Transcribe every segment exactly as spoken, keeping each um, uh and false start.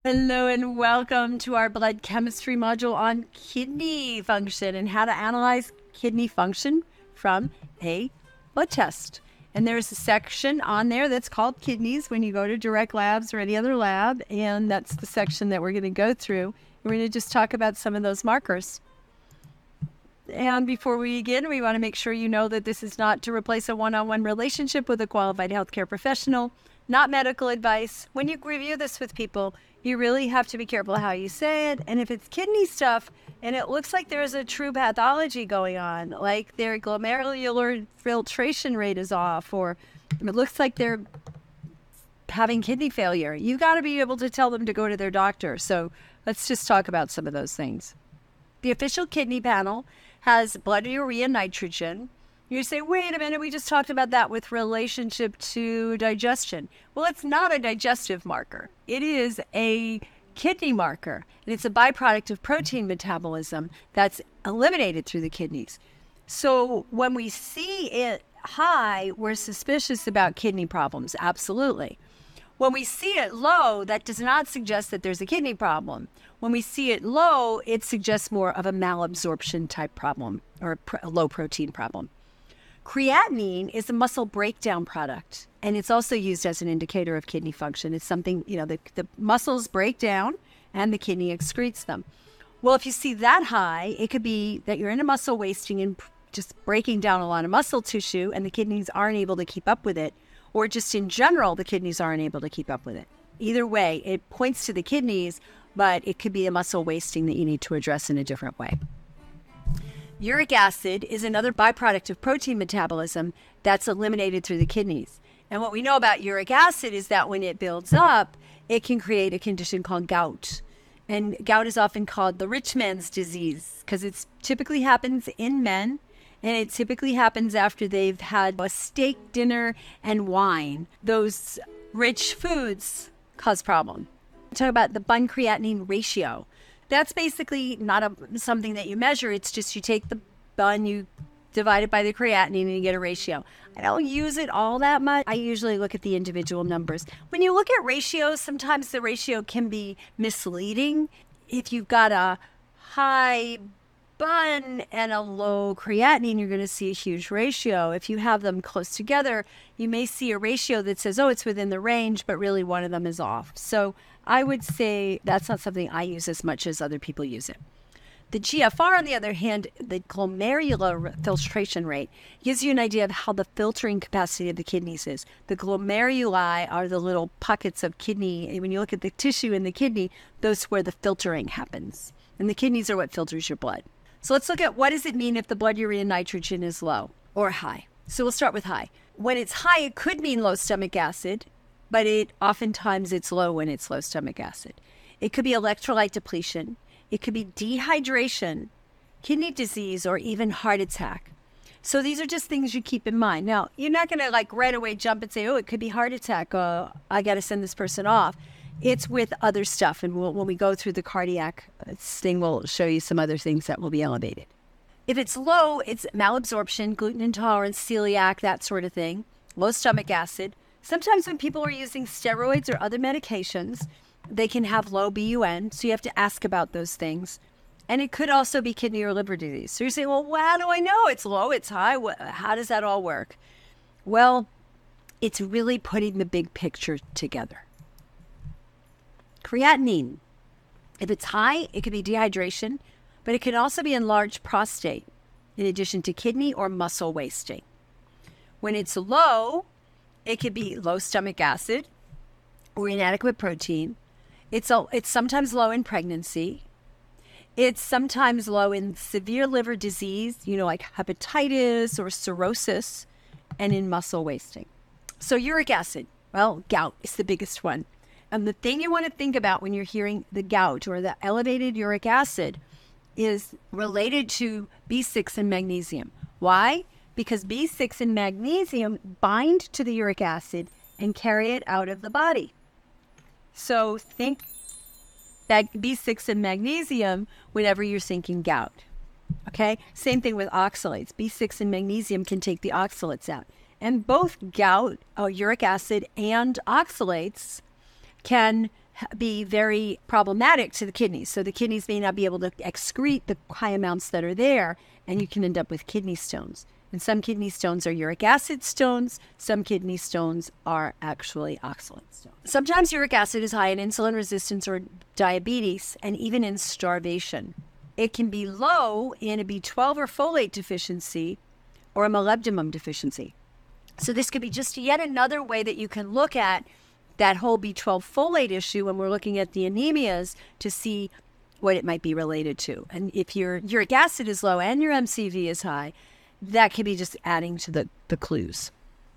Hello and welcome to our blood chemistry module on kidney function and how to analyze kidney function from a blood test. And there's a section on there that's called kidneys when you go to Direct Labs or any other lab, and that's the section that we're going to go through. We're going to just talk about some of those markers. And before we begin, we want to make sure you know that this is not to replace a one-on-one relationship with a qualified healthcare professional, not medical advice. When you review this with people, you really have to be careful how you say it. And if it's kidney stuff and it looks like there's a true pathology going on, like their glomerular filtration rate is off, or it looks like they're having kidney failure, you got to be able to tell them to go to their doctor. So let's just talk about some of those things. The official kidney panel has blood urea nitrogen. You say, wait a minute, we just talked about that with relationship to digestion. Well, it's not a digestive marker. It is a kidney marker, and it's a byproduct of protein metabolism that's eliminated through the kidneys. So when we see it high, we're suspicious about kidney problems, absolutely. When we see it low, that does not suggest that there's a kidney problem. When we see it low, it suggests more of a malabsorption type problem or a low protein problem. Creatinine is a muscle breakdown product, and it's also used as an indicator of kidney function. It's something, you know, the, the muscles break down and the kidney excretes them. Well, if you see that high, it could be that you're in a muscle wasting and just breaking down a lot of muscle tissue, and the kidneys aren't able to keep up with it, or just in general, the kidneys aren't able to keep up with it. Either way, it points to the kidneys, but it could be a muscle wasting that you need to address in a different way. Uric acid is another byproduct of protein metabolism that's eliminated through the kidneys. And what we know about uric acid is that when it builds up, it can create a condition called gout. And gout is often called the rich man's disease because it typically happens in men, and it typically happens after they've had a steak dinner and wine. Those rich foods cause problem. Talk about the bun-creatinine ratio. That's basically not a, something that you measure. It's just you take the bun, you divide it by the creatinine, and you get a ratio. I don't use it all that much. I usually look at the individual numbers. When you look at ratios, sometimes the ratio can be misleading. If you've got a high bun and a low creatinine, you're going to see a huge ratio. If you have them close together, you may see a ratio that says, oh, it's within the range, but really one of them is off. So I would say that's not something I use as much as other people use it. The G F R, on the other hand, the glomerular filtration rate, gives you an idea of how the filtering capacity of the kidneys is. The glomeruli are the little pockets of kidney. When you look at the tissue in the kidney, those where the filtering happens. And the kidneys are what filters your blood. So let's look at what does it mean if the blood urea nitrogen is low or high. So we'll start with high. When it's high, it could mean low stomach acid, but it oftentimes it's low when it's low stomach acid. It could be electrolyte depletion. It could be dehydration, kidney disease, or even heart attack. So these are just things you keep in mind. Now, you're not going to like right away jump and say, oh, it could be heart attack. Uh, I got to send this person off. It's with other stuff. And we'll, when we go through the cardiac thing, we'll show you some other things that will be elevated. If it's low, it's malabsorption, gluten intolerance, celiac, that sort of thing, low stomach acid. Sometimes when people are using steroids or other medications, they can have low B U N, so you have to ask about those things. And it could also be kidney or liver disease. So you're saying, well, how do I know it's low, it's high? How does that all work? Well, it's really putting the big picture together. Creatinine. If it's high, it could be dehydration, but it can also be enlarged prostate, in addition to kidney or muscle wasting. When it's low, it could be low stomach acid or inadequate protein. It's, a, it's sometimes low in pregnancy. It's sometimes low in severe liver disease, you know, like hepatitis or cirrhosis, and in muscle wasting. So uric acid, well, gout is the biggest one. And the thing you want to think about when you're hearing the gout or the elevated uric acid is related to B six and magnesium. Why? Because B six and magnesium bind to the uric acid and carry it out of the body. So think that B six and magnesium whenever you're thinking gout. Okay? Same thing with oxalates. B six and magnesium can take the oxalates out. And both gout, uh, uric acid, and oxalates can be very problematic to the kidneys. So the kidneys may not be able to excrete the high amounts that are there, and you can end up with kidney stones. And some kidney stones are uric acid stones. Some kidney stones are actually oxalate stones. Sometimes uric acid is high in insulin resistance or diabetes, and even in starvation. It can be low in a B twelve or folate deficiency or a molybdenum deficiency. So this could be just yet another way that you can look at that whole B twelve folate issue when we're looking at the anemias to see what it might be related to. And if your uric acid is low and your M C V is high, that could be just adding to the, the clues.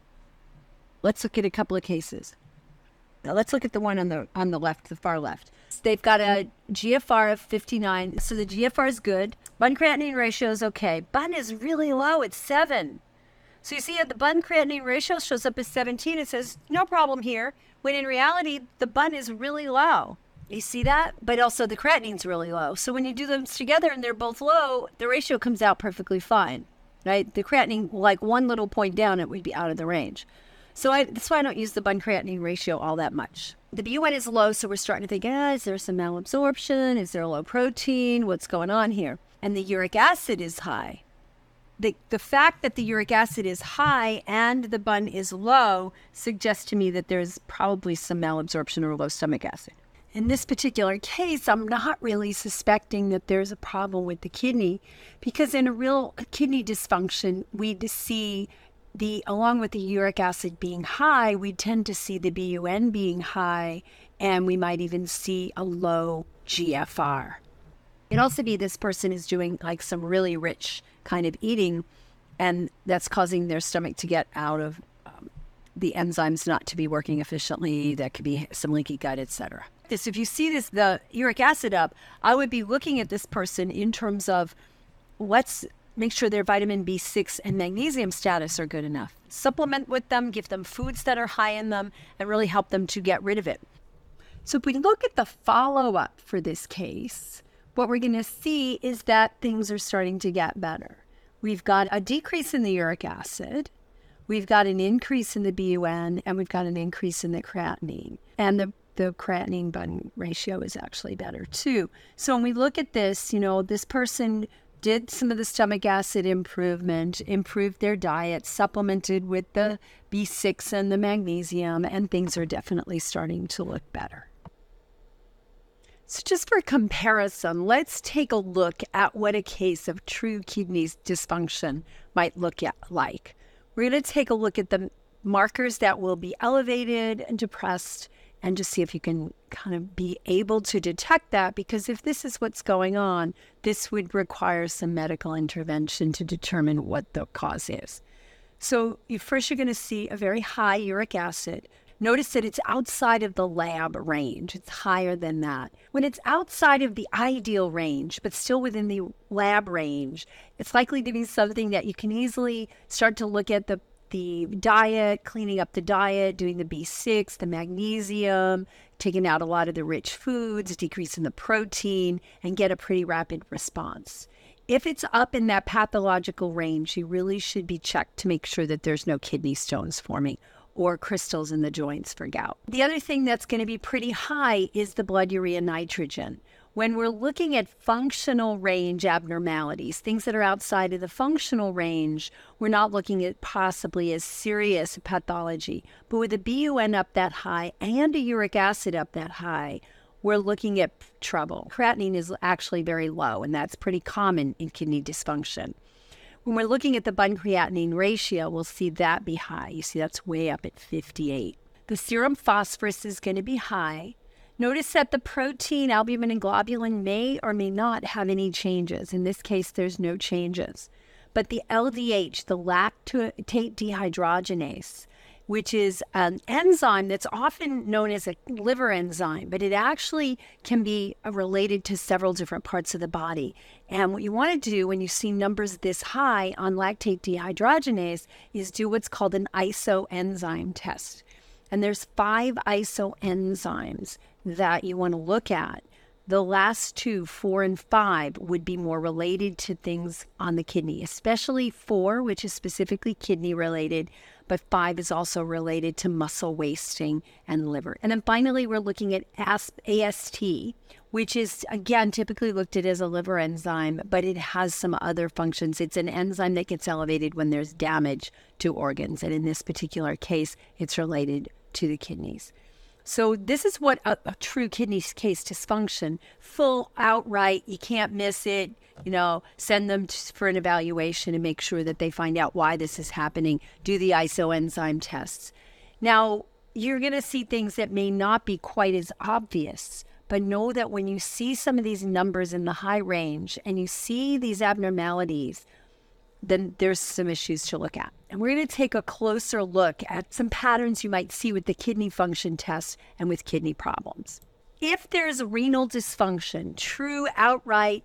Let's look at a couple of cases. Now let's look at the one on the on the left, the far left. They've got a G F R of fifty-nine, so the G F R is good. Bun-creatinine ratio is okay. Bun is really low, it's seven. So you see the bun-creatinine ratio shows up as seventeen. It says, no problem here, when in reality, the bun is really low. You see that? But also the creatinine's really low. So when you do them together and they're both low, the ratio comes out perfectly fine, right? The creatinine, like one little point down, it would be out of the range. So I, that's why I don't use the bun-creatinine ratio all that much. The B U N is low, so we're starting to think, ah, is there some malabsorption? Is there a low protein? What's going on here? And the uric acid is high. The, the fact that the uric acid is high and the bun is low suggests to me that there's probably some malabsorption or low stomach acid. In this particular case, I'm not really suspecting that there's a problem with the kidney, because in a real kidney dysfunction, we'd see the, along with the uric acid being high, we tend to see the B U N being high, and we might even see a low G F R. It also be this person is doing like some really rich kind of eating, and that's causing their stomach to get out of um, the enzymes not to be working efficiently. That could be some leaky gut, et cetera. This, if you see this, the uric acid up, I would be looking at this person in terms of, let's make sure their vitamin B six and magnesium status are good enough. Supplement with them, give them foods that are high in them, and really help them to get rid of it. So if we look at the follow-up for this case, what we're going to see is that things are starting to get better. We've got a decrease in the uric acid, we've got an increase in the B U N, and we've got an increase in the creatinine. And the, the creatinine bun ratio is actually better too. So when we look at this, you know, this person did some of the stomach acid improvement, improved their diet, supplemented with the B six and the magnesium, and things are definitely starting to look better. So just for comparison, let's take a look at what a case of true kidney dysfunction might look at, like. We're going to take a look at the markers that will be elevated and depressed, and just see if you can kind of be able to detect that, because if this is what's going on, this would require some medical intervention to determine what the cause is. So you, first you're going to see a very high uric acid. Notice that it's outside of the lab range. It's higher than that. When it's outside of the ideal range, but still within the lab range, it's likely to be something that you can easily start to look at the, the diet, cleaning up the diet, doing the B six, the magnesium, taking out a lot of the rich foods, decreasing the protein, and get a pretty rapid response. If it's up in that pathological range, you really should be checked to make sure that there's no kidney stones forming or crystals in the joints for gout. The other thing that's going to be pretty high is the blood urea nitrogen. When we're looking at functional range abnormalities, things that are outside of the functional range, we're not looking at possibly as serious pathology. But with a B U N up that high and a uric acid up that high, we're looking at trouble. Creatinine is actually very low, and that's pretty common in kidney dysfunction. When we're looking at the bun-creatinine ratio, we'll see that be high. You see that's way up at fifty-eight. The serum phosphorus is going to be high. Notice that the protein, albumin, and globulin may or may not have any changes. In this case, there's no changes. But the L D H, the lactate dehydrogenase, which is an enzyme that's often known as a liver enzyme, but it actually can be related to several different parts of the body. And what you want to do when you see numbers this high on lactate dehydrogenase is do what's called an isoenzyme test. And there's five isoenzymes that you want to look at The last two, four and five, would be more related to things on the kidney, especially four, which is specifically kidney related, but five is also related to muscle wasting and liver. And then finally, we're looking at A S T, which is, again, typically looked at as a liver enzyme, but it has some other functions. It's an enzyme that gets elevated when there's damage to organs. And in this particular case, it's related to the kidneys. So this is what a, a true kidney case dysfunction, full outright, you can't miss it, you know, send them to, for an evaluation and make sure that they find out why this is happening. Do the isoenzyme tests. Now, you're going to see things that may not be quite as obvious, but know that when you see some of these numbers in the high range and you see these abnormalities, then there's some issues to look at. And we're going to take a closer look at some patterns you might see with the kidney function test and with kidney problems. If there's renal dysfunction, true outright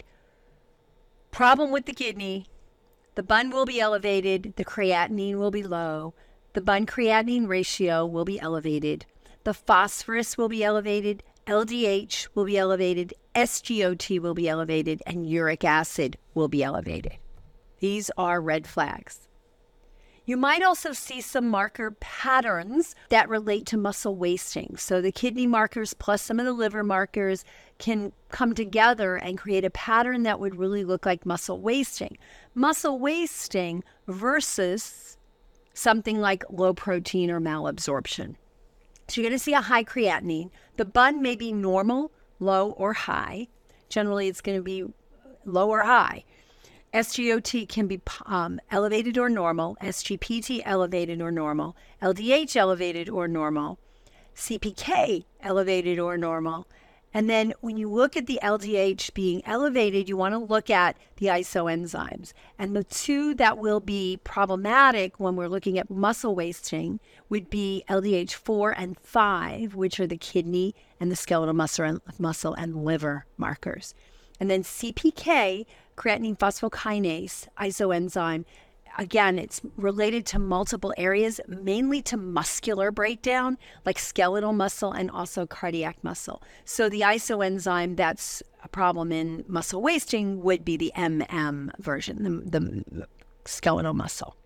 problem with the kidney, the B U N will be elevated, the creatinine will be low, the B U N creatinine ratio will be elevated, the phosphorus will be elevated, L D H will be elevated, S G O T will be elevated, and uric acid will be elevated. These are red flags. You might also see some marker patterns that relate to muscle wasting. So the kidney markers plus some of the liver markers can come together and create a pattern that would really look like muscle wasting. Muscle wasting versus something like low protein or malabsorption. So you're going to see a high creatinine. The B U N may be normal, low, or high. Generally, it's going to be low or high. S G O T can be um, elevated or normal, S G P T elevated or normal, L D H elevated or normal, C P K elevated or normal. And then when you look at the L D H being elevated, you want to look at the isoenzymes. And the two that will be problematic when we're looking at muscle wasting would be L D H four and five, which are the kidney and the skeletal muscle and, muscle and liver markers. And then C P K, creatinine phosphokinase isoenzyme, again, it's related to multiple areas, mainly to muscular breakdown, like skeletal muscle and also cardiac muscle. So the isoenzyme that's a problem in muscle wasting would be the M M version, the, the skeletal muscle.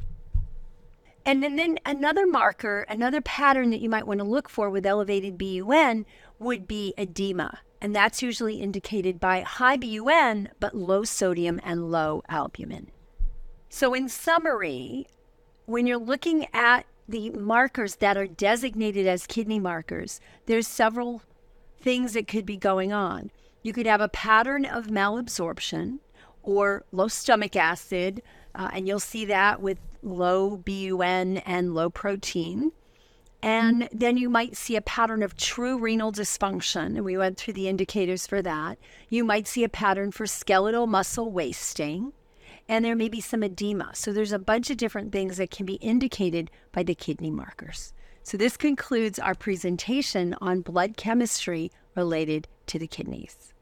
And then, then another marker, another pattern that you might want to look for with elevated B U N would be edema. And that's usually indicated by high B U N, but low sodium and low albumin. So in summary, when you're looking at the markers that are designated as kidney markers, there's several things that could be going on. You could have a pattern of malabsorption or low stomach acid, uh, and you'll see that with low B U N and low protein. And then you might see a pattern of true renal dysfunction, and we went through the indicators for that. You might see a pattern for skeletal muscle wasting, and there may be some edema. So there's a bunch of different things that can be indicated by the kidney markers. So this concludes our presentation on blood chemistry related to the kidneys.